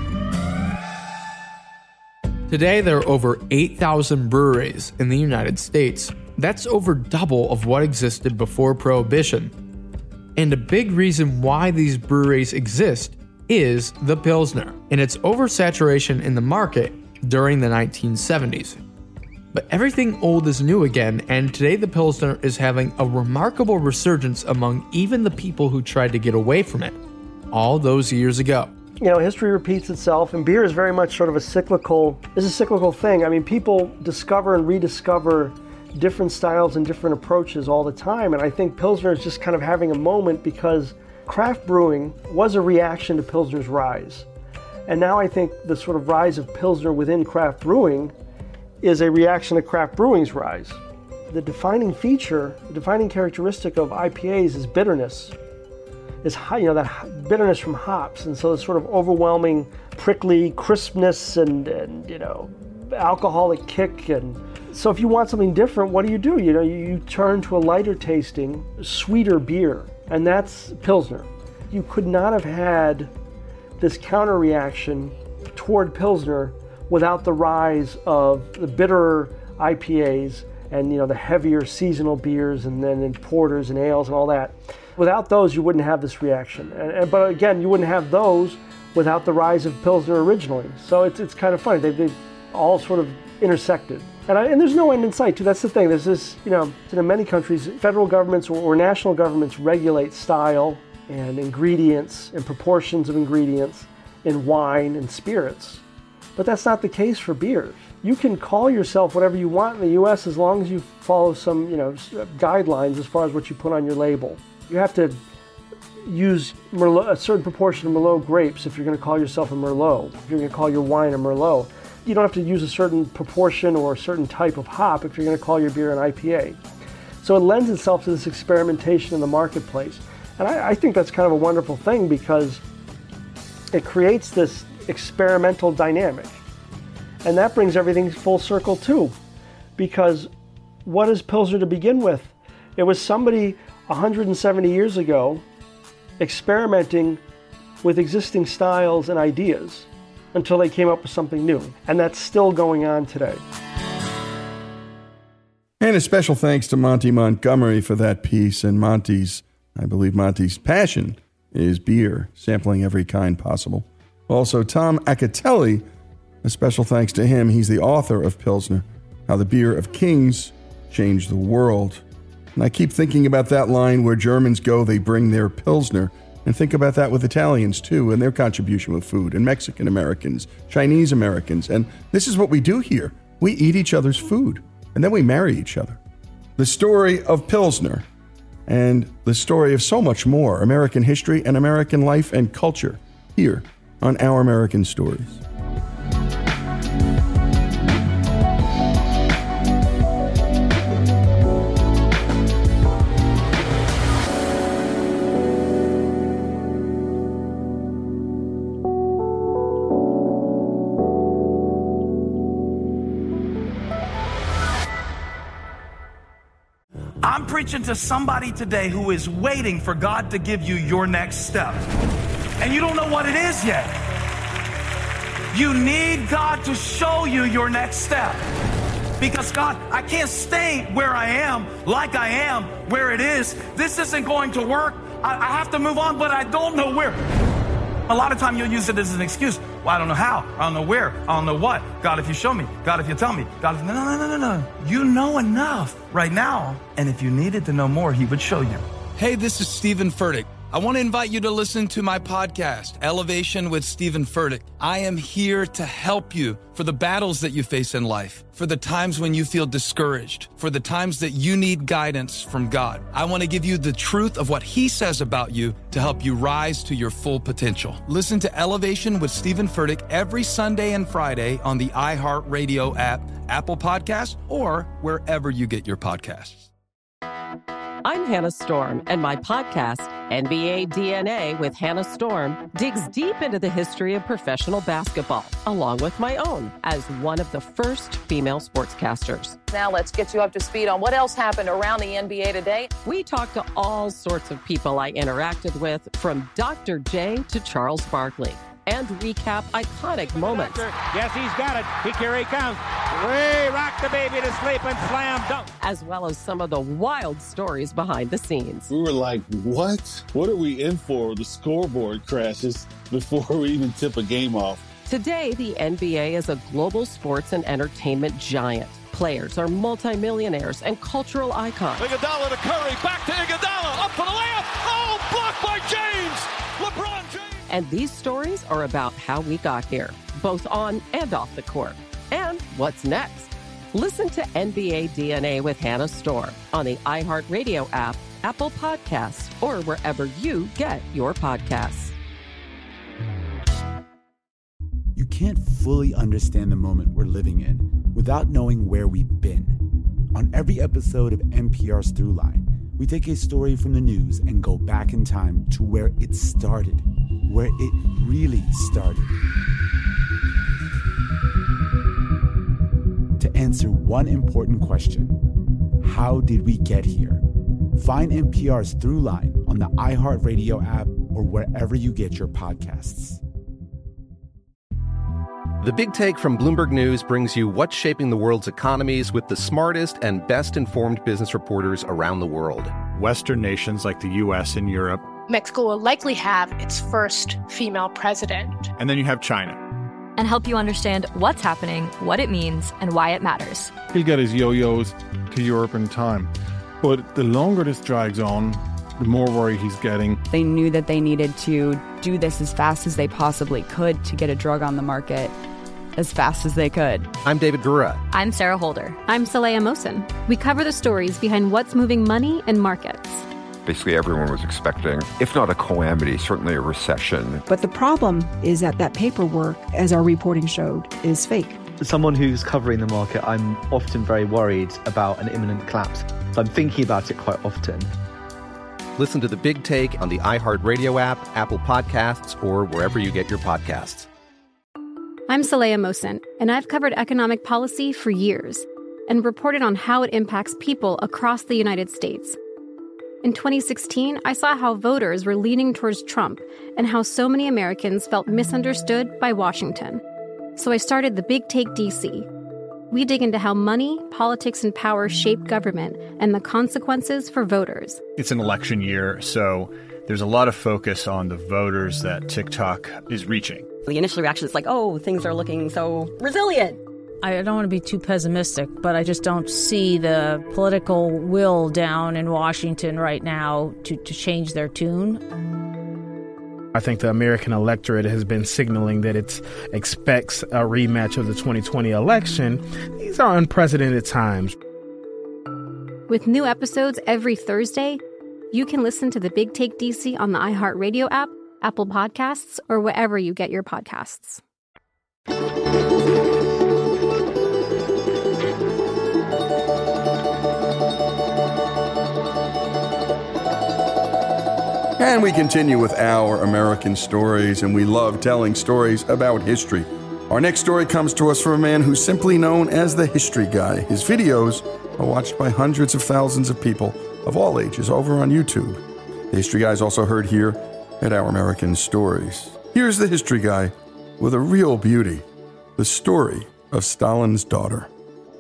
Today, there are over eight thousand breweries in the United States. That's over double of what existed before Prohibition. And a big reason why these breweries exist is the Pilsner and its oversaturation in the market during the nineteen seventies. But everything old is new again, and today the Pilsner is having a remarkable resurgence among even the people who tried to get away from it all those years ago. You know, history repeats itself, and beer is very much sort of a cyclical, is a cyclical thing. I mean, people discover and rediscover different styles and different approaches all the time, and I think Pilsner is just kind of having a moment because craft brewing was a reaction to Pilsner's rise. And now I think the sort of rise of Pilsner within craft brewing is a reaction to craft brewing's rise. The defining feature, the defining characteristic of I P As is bitterness. Is high, you know, that bitterness from hops, and so the sort of overwhelming, prickly crispness and, and you know, alcoholic kick. And so if you want something different, what do you do? You know, you, you turn to a lighter tasting, sweeter beer, and that's Pilsner. You could not have had this counter reaction toward Pilsner without the rise of the bitterer I P As and, you know, the heavier seasonal beers, and then in porters and ales and all that. Without those, you wouldn't have this reaction. And, and, but again, you wouldn't have those without the rise of Pilsner originally. So it's it's kind of funny. They've, they've all sort of intersected. And, I, and there's no end in sight, too. That's the thing. There's this, you know, in many countries, federal governments or, or national governments regulate style and ingredients and proportions of ingredients in wine and spirits. But that's not the case for beers. You can call yourself whatever you want in the U S as long as you follow some, you know, guidelines as far as what you put on your label. You have to use Merlot, a certain proportion of Merlot grapes if you're going to call yourself a Merlot. If you're going to call your wine a Merlot. You don't have to use a certain proportion or a certain type of hop if you're going to call your beer an I P A. So it lends itself to this experimentation in the marketplace. And I, I think that's kind of a wonderful thing because it creates this experimental dynamic. And that brings everything full circle too. Because what is Pilsner to begin with? It was somebody one hundred seventy years ago experimenting with existing styles and ideas until they came up with something new. And that's still going on today. And a special thanks to Monty Montgomery for that piece. And Monty's, I believe Monty's passion is beer, sampling every kind possible. Also, Tom Acatelli, a special thanks to him. He's the author of Pilsner, How the Beer of Kings Changed the World. And I keep thinking about that line where Germans go, they bring their Pilsner. And think about that with Italians, too, and their contribution with food, and Mexican Americans, Chinese Americans. And this is what we do here. We eat each other's food, and then we marry each other. The story of Pilsner, and the story of so much more, American history and American life and culture, here on Our American Stories. I'm preaching to somebody today who is waiting for God to give you your next step. And you don't know what it is yet. You need God to show you your next step. Because God, I can't stay where I am, like I am, where it is. This isn't going to work. I, I have to move on, but I don't know where. A lot of time you'll use it as an excuse. Well, I don't know how. I don't know where. I don't know what. God, if you show me. God, if you tell me. God, if... No, no, no, no, no. You know enough right now. And if you needed to know more, he would show you. Hey, this is Stephen Furtick. I want to invite you to listen to my podcast, Elevation with Stephen Furtick. I am here to help you for the battles that you face in life, for the times when you feel discouraged, for the times that you need guidance from God. I want to give you the truth of what He says about you to help you rise to your full potential. Listen to Elevation with Stephen Furtick every Sunday and Friday on the iHeartRadio app, Apple Podcasts, or wherever you get your podcasts. I'm Hannah Storm, and my podcast, N B A D N A with Hannah Storm, digs deep into the history of professional basketball, along with my own, as one of the first female sportscasters. Now let's get you up to speed on what else happened around the N B A today. We talked to all sorts of people I interacted with, from Doctor J to Charles Barkley, and recap iconic moments. Yes, he's got it. Here he comes. Way rock the baby to sleep and slam dunk. As well as some of the wild stories behind the scenes. We were like, what? What are we in for? The scoreboard crashes before we even tip a game off. Today, the N B A is a global sports and entertainment giant. Players are multimillionaires and cultural icons. Iguodala to Curry, back to Iguodala, up for the layup. Oh, blocked by James. LeBron James. And these stories are about how we got here, both on and off the court. And what's next? Listen to N B A D N A with Hannah Storm on the iHeartRadio app, Apple Podcasts, or wherever you get your podcasts. You can't fully understand the moment we're living in without knowing where we've been. On every episode of N P R's Throughline, we take a story from the news and go back in time to where it started, where it really started. To answer one important question: how did we get here? Find N P R's Throughline on the iHeartRadio app or wherever you get your podcasts. The Big Take from Bloomberg News brings you what's shaping the world's economies with the smartest and best-informed business reporters around the world. Western nations like the U S and Europe. Mexico will likely have its first female president. And then you have China. And help you understand what's happening, what it means, and why it matters. He'll get his yo-yos to Europe in time. But the longer this drags on, the more worry he's getting. They knew that they needed to do this as fast as they possibly could to get a drug on the market as fast as they could. I'm David Gura. I'm Sarah Holder. I'm Saleha Mohsen. We cover the stories behind what's moving money and markets. Basically, everyone was expecting, if not a calamity, certainly a recession. But the problem is that that paperwork, as our reporting showed, is fake. As someone who's covering the market, I'm often very worried about an imminent collapse. So I'm thinking about it quite often. Listen to The Big Take on the iHeartRadio app, Apple Podcasts, or wherever you get your podcasts. I'm Saleha Mohsen, and I've covered economic policy for years and reported on how it impacts people across the United States. In twenty sixteen, I saw how voters were leaning towards Trump and how so many Americans felt misunderstood by Washington. So I started The Big Take D C. We dig into how money, politics, and power shape government and the consequences for voters. It's an election year, so there's a lot of focus on the voters that TikTok is reaching. The initial reaction is like, oh, things are looking so resilient. I don't want to be too pessimistic, but I just don't see the political will down in Washington right now to, to change their tune. I think the American electorate has been signaling that it expects a rematch of the twenty twenty election. These are unprecedented times. With new episodes every Thursday, you can listen to The Big Take D C on the iHeartRadio app, Apple Podcasts, or wherever you get your podcasts. And we continue with our American stories, and we love telling stories about history. Our next story comes to us from a man who's simply known as the History Guy. His videos are watched by hundreds of thousands of people of all ages over on YouTube. The History Guy is also heard here at Our American Stories. Here's the History Guy with a real beauty, the story of Stalin's daughter.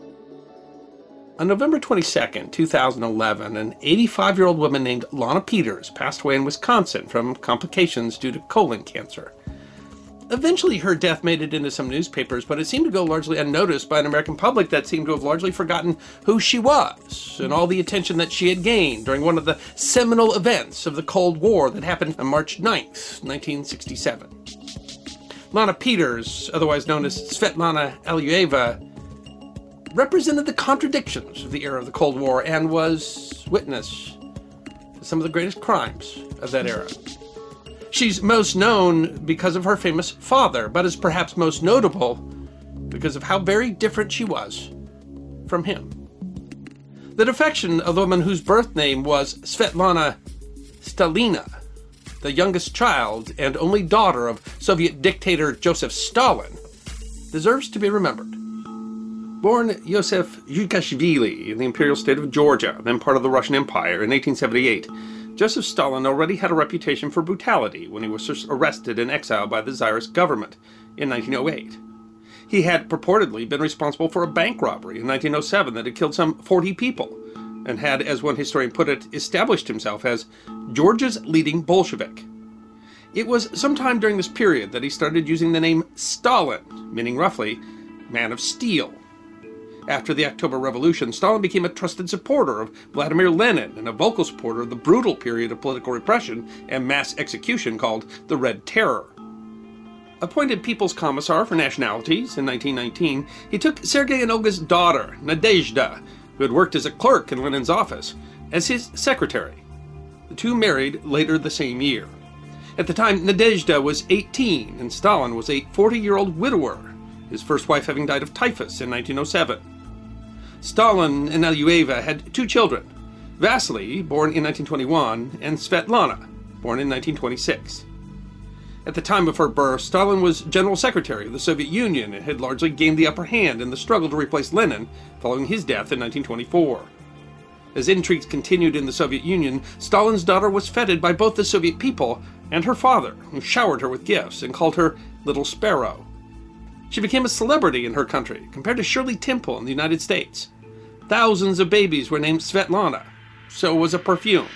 On November twenty-second, two thousand eleven, an eighty-five-year-old woman named Lana Peters passed away in Wisconsin from complications due to colon cancer. Eventually, her death made it into some newspapers, but it seemed to go largely unnoticed by an American public that seemed to have largely forgotten who she was and all the attention that she had gained during one of the seminal events of the Cold War that happened on March ninth, nineteen sixty-seven. Lana Peters, otherwise known as Svetlana Alexeyeva, represented the contradictions of the era of the Cold War and was witness to some of the greatest crimes of that era. She's most known because of her famous father, but is perhaps most notable because of how very different she was from him. The defection of the woman whose birth name was Svetlana Stalina, the youngest child and only daughter of Soviet dictator Joseph Stalin, deserves to be remembered. Born Yosef Zhukashvili in the imperial state of Georgia, then part of the Russian Empire, in eighteen seventy-eight, Joseph Stalin already had a reputation for brutality when he was arrested and exiled by the Tsarist government in nineteen oh eight. He had purportedly been responsible for a bank robbery in nineteen oh seven that had killed some forty people, and had, as one historian put it, established himself as Georgia's leading Bolshevik. It was sometime during this period that he started using the name Stalin, meaning roughly, man of steel. After the October Revolution, Stalin became a trusted supporter of Vladimir Lenin and a vocal supporter of the brutal period of political repression and mass execution called the Red Terror. Appointed People's Commissar for Nationalities in nineteen nineteen, he took Sergei and Olga's daughter, Nadezhda, who had worked as a clerk in Lenin's office, as his secretary. The two married later the same year. At the time, Nadezhda was eighteen, and Stalin was a forty-year-old widower, his first wife having died of typhus in nineteen oh seven. Stalin and Alexeyeva had two children, Vasily, born in nineteen twenty-one, and Svetlana, born in nineteen twenty-six. At the time of her birth, Stalin was General Secretary of the Soviet Union and had largely gained the upper hand in the struggle to replace Lenin following his death in nineteen twenty-four. As intrigues continued in the Soviet Union, Stalin's daughter was feted by both the Soviet people and her father, who showered her with gifts and called her Little Sparrow. She became a celebrity in her country, compared to Shirley Temple in the United States. Thousands of babies were named Svetlana. So was a perfume.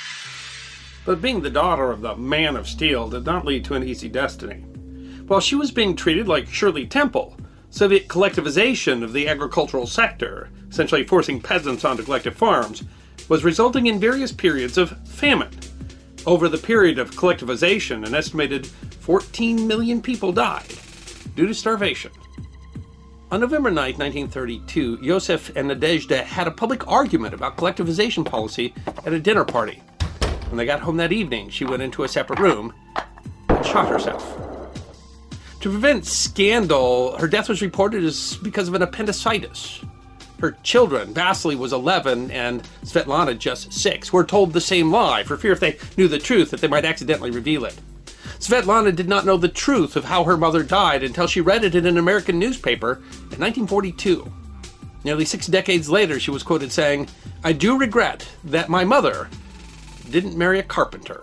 But being the daughter of the Man of Steel did not lead to an easy destiny. While she was being treated like Shirley Temple, Soviet collectivization of the agricultural sector, essentially forcing peasants onto collective farms, was resulting in various periods of famine. Over the period of collectivization, an estimated fourteen million people died due to starvation. On November ninth, nineteen thirty-two, Yosef and Nadezhda had a public argument about collectivization policy at a dinner party. When they got home that evening, she went into a separate room and shot herself. To prevent scandal, her death was reported as because of an appendicitis. Her children, Vasily was eleven and Svetlana just six, were told the same lie for fear if they knew the truth that they might accidentally reveal it. Svetlana did not know the truth of how her mother died until she read it in an American newspaper in nineteen forty-two. Nearly six decades later, she was quoted saying, "I do regret that my mother didn't marry a carpenter."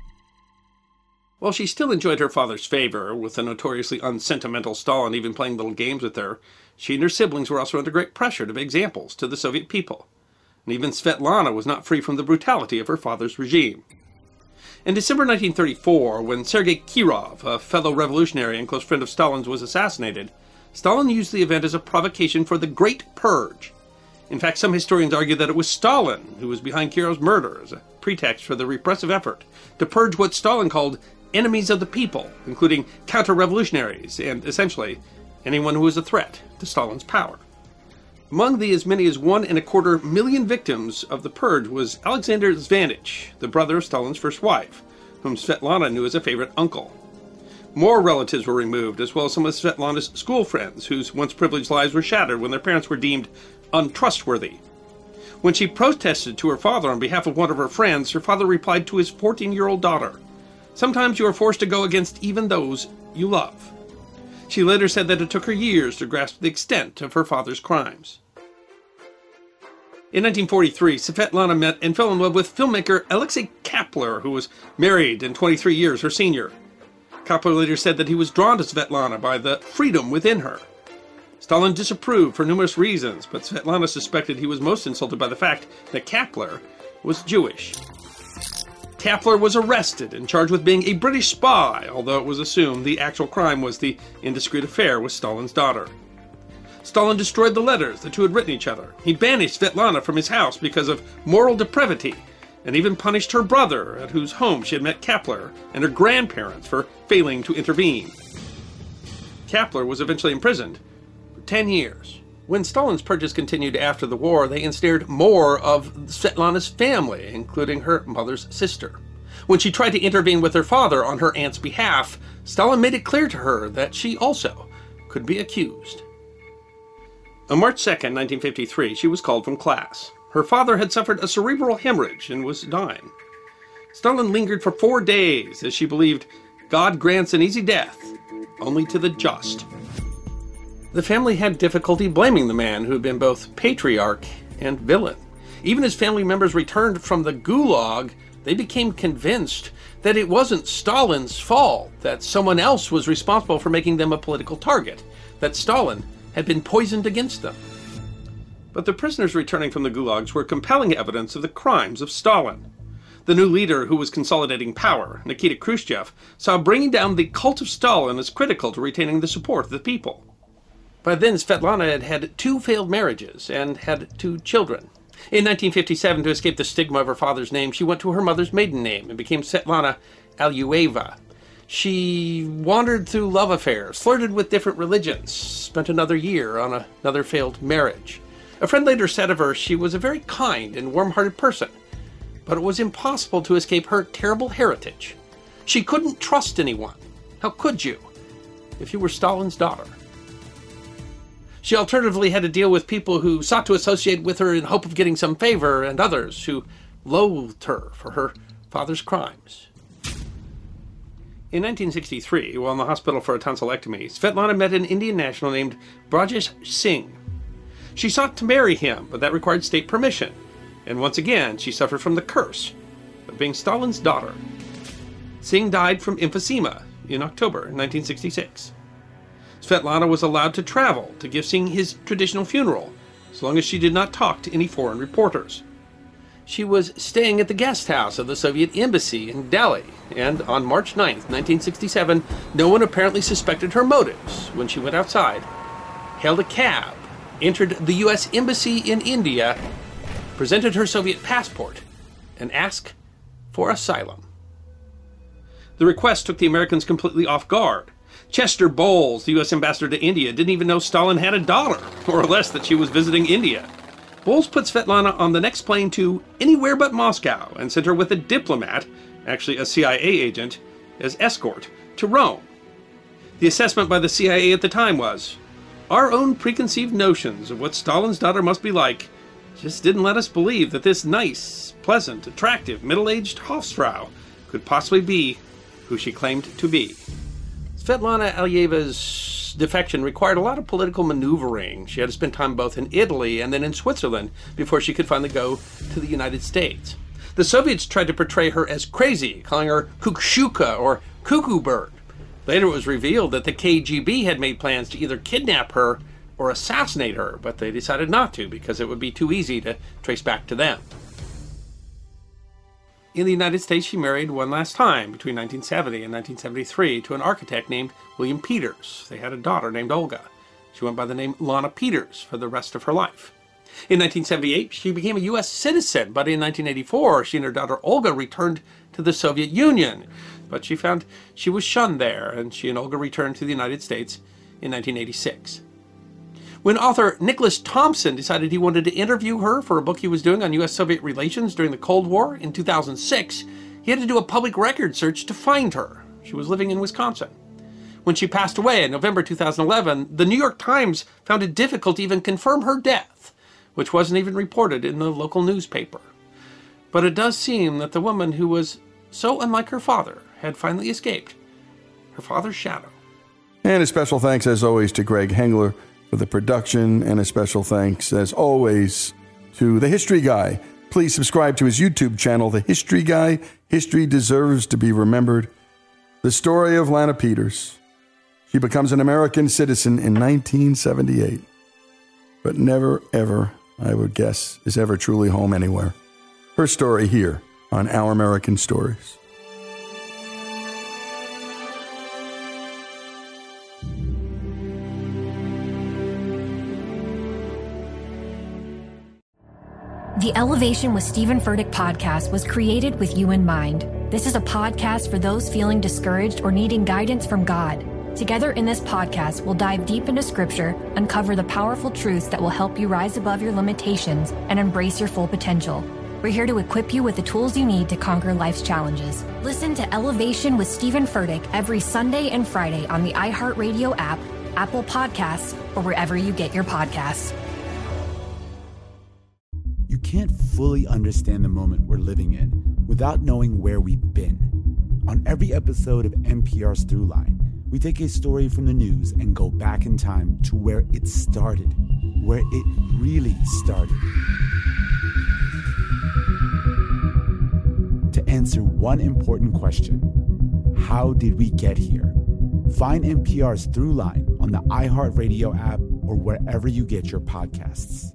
While she still enjoyed her father's favor, with the notoriously unsentimental Stalin even playing little games with her, she and her siblings were also under great pressure to be examples to the Soviet people. And even Svetlana was not free from the brutality of her father's regime. In December nineteen thirty-four, when Sergei Kirov, a fellow revolutionary and close friend of Stalin's, was assassinated, Stalin used the event as a provocation for the Great Purge. In fact, some historians argue that it was Stalin who was behind Kirov's murder as a pretext for the repressive effort to purge what Stalin called enemies of the people, including counter-revolutionaries and, essentially, anyone who was a threat to Stalin's power. Among the as many as one and a quarter million victims of the purge was Alexander Zvanich, the brother of Stalin's first wife, whom Svetlana knew as a favorite uncle. More relatives were removed, as well as some of Svetlana's school friends, whose once privileged lives were shattered when their parents were deemed untrustworthy. When she protested to her father on behalf of one of her friends, her father replied to his fourteen-year-old daughter, "Sometimes you are forced to go against even those you love." She later said that it took her years to grasp the extent of her father's crimes. In nineteen forty-three, Svetlana met and fell in love with filmmaker Alexei Kapler, who was married and twenty-three years her senior. Kapler later said that he was drawn to Svetlana by the freedom within her. Stalin disapproved for numerous reasons, but Svetlana suspected he was most insulted by the fact that Kapler was Jewish. Kapler was arrested and charged with being a British spy, although it was assumed the actual crime was the indiscreet affair with Stalin's daughter. Stalin destroyed the letters the two had written each other. He banished Svetlana from his house because of moral depravity, and even punished her brother, at whose home she had met Kapler, and her grandparents for failing to intervene. Kapler was eventually imprisoned for ten years. When Stalin's purges continued after the war, they ensnared more of Svetlana's family, including her mother's sister. When she tried to intervene with her father on her aunt's behalf, Stalin made it clear to her that she also could be accused. On March second, nineteen fifty-three, she was called from class. Her father had suffered a cerebral hemorrhage and was dying. Stalin lingered for four days, as she believed God grants an easy death only to the just. The family had difficulty blaming the man who had been both patriarch and villain. Even as family members returned from the Gulag, they became convinced that it wasn't Stalin's fault, that someone else was responsible for making them a political target, that Stalin had been poisoned against them. But the prisoners returning from the gulags were compelling evidence of the crimes of Stalin. The new leader who was consolidating power, Nikita Khrushchev, saw bringing down the cult of Stalin as critical to retaining the support of the people. By then, Svetlana had had two failed marriages and had two children. In nineteen fifty-seven, to escape the stigma of her father's name, she went to her mother's maiden name and became Svetlana Alyueva. She wandered through love affairs, flirted with different religions, spent another year on a, another failed marriage. A friend later said of her she was a very kind and warm-hearted person, but it was impossible to escape her terrible heritage. She couldn't trust anyone. How could you, if you were Stalin's daughter? She alternatively had to deal with people who sought to associate with her in hope of getting some favor, and others who loathed her for her father's crimes. In nineteen sixty-three, while in the hospital for a tonsillectomy, Svetlana met an Indian national named Brajesh Singh. She sought to marry him, but that required state permission, and once again she suffered from the curse of being Stalin's daughter. Singh died from emphysema in October nineteen sixty-six. Svetlana was allowed to travel to give Singh his traditional funeral, as long as she did not talk to any foreign reporters. She was staying at the guest house of the Soviet embassy in Delhi, and on March ninth, nineteen sixty-seven, no one apparently suspected her motives when she went outside, hailed a cab, entered the U S embassy in India, presented her Soviet passport, and asked for asylum. The request took the Americans completely off guard. Chester Bowles, the U S ambassador to India, didn't even know Stalin had a daughter, or less that she was visiting India. Bowles put Svetlana on the next plane to anywhere but Moscow and sent her with a diplomat, actually a C I A agent, as escort to Rome. The assessment by the C I A at the time was, our own preconceived notions of what Stalin's daughter must be like just didn't let us believe that this nice, pleasant, attractive, middle-aged Hofsfrau could possibly be who she claimed to be. Svetlana Alyeva's defection required a lot of political maneuvering. She had to spend time both in Italy and then in Switzerland before she could finally go to the United States. The Soviets tried to portray her as crazy, calling her Kukshuka or Cuckoo Bird. Later it was revealed that the K G B had made plans to either kidnap her or assassinate her, but they decided not to because it would be too easy to trace back to them. In the United States, she married one last time between nineteen seventy and nineteen seventy-three to an architect named William Peters. They had a daughter named Olga. She went by the name Lana Peters for the rest of her life. In nineteen seventy-eight, she became a U S citizen, but in nineteen eighty-four, she and her daughter Olga returned to the Soviet Union. But she found she was shunned there, and she and Olga returned to the United States in nineteen eighty-six. When author Nicholas Thompson decided he wanted to interview her for a book he was doing on U S Soviet relations during the Cold War in two thousand six, he had to do a public record search to find her. She was living in Wisconsin. When she passed away in November two thousand eleven, the New York Times found it difficult to even confirm her death, which wasn't even reported in the local newspaper. But it does seem that the woman who was so unlike her father had finally escaped her father's shadow. And a special thanks, as always, to Greg Hengler for the production, and a special thanks, as always, to The History Guy. Please subscribe to his YouTube channel, The History Guy. History deserves to be remembered. The story of Lana Peters. She becomes an American citizen in nineteen seventy-eight, but never, ever, I would guess, is ever truly home anywhere. Her story here on Our American Stories. The Elevation with Stephen Furtick podcast was created with you in mind. This is a podcast for those feeling discouraged or needing guidance from God. Together in this podcast, we'll dive deep into Scripture, uncover the powerful truths that will help you rise above your limitations and embrace your full potential. We're here to equip you with the tools you need to conquer life's challenges. Listen to Elevation with Stephen Furtick every Sunday and Friday on the iHeartRadio app, Apple Podcasts, or wherever you get your podcasts. You can't fully understand the moment we're living in without knowing where we've been. On every episode of N P R's Throughline, we take a story from the news and go back in time to where it started, where it really started. To answer one important question, how did we get here? Find N P R's Throughline on the iHeartRadio app or wherever you get your podcasts.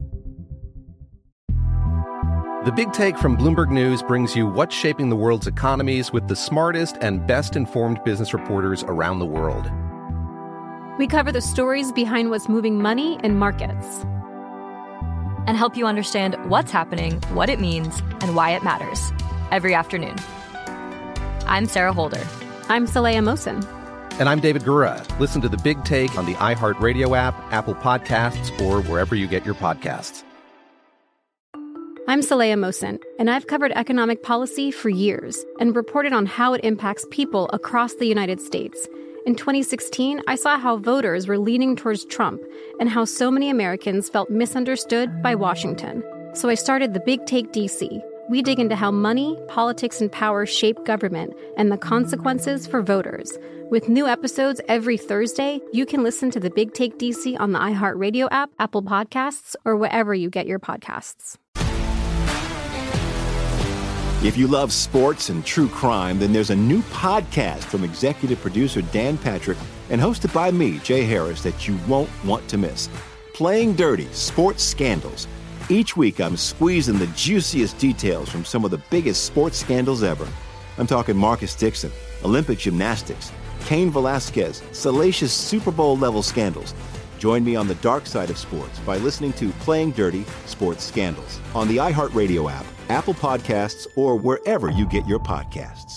The Big Take from Bloomberg News brings you what's shaping the world's economies with the smartest and best-informed business reporters around the world. We cover the stories behind what's moving money and markets, and help you understand what's happening, what it means, and why it matters every afternoon. I'm Sarah Holder. I'm Saleha Mohsin. And I'm David Gura. Listen to The Big Take on the iHeartRadio app, Apple Podcasts, or wherever you get your podcasts. I'm Saleha Mohsin, and I've covered economic policy for years and reported on how it impacts people across the United States. In twenty sixteen, I saw how voters were leaning towards Trump and how so many Americans felt misunderstood by Washington. So I started The Big Take D C. We dig into how money, politics, and power shape government and the consequences for voters. With new episodes every Thursday, you can listen to The Big Take D C on the iHeartRadio app, Apple Podcasts, or wherever you get your podcasts. If you love sports and true crime, then there's a new podcast from executive producer Dan Patrick and hosted by me, Jay Harris, that you won't want to miss. Playing Dirty: Sports Scandals. Each week, I'm squeezing the juiciest details from some of the biggest sports scandals ever. I'm talking Marcus Dixon, Olympic gymnastics, Cain Velasquez, salacious Super Bowl-level scandals. Join me on the dark side of sports by listening to Playing Dirty: Sports Scandals on the iHeartRadio app, Apple Podcasts, or wherever you get your podcasts.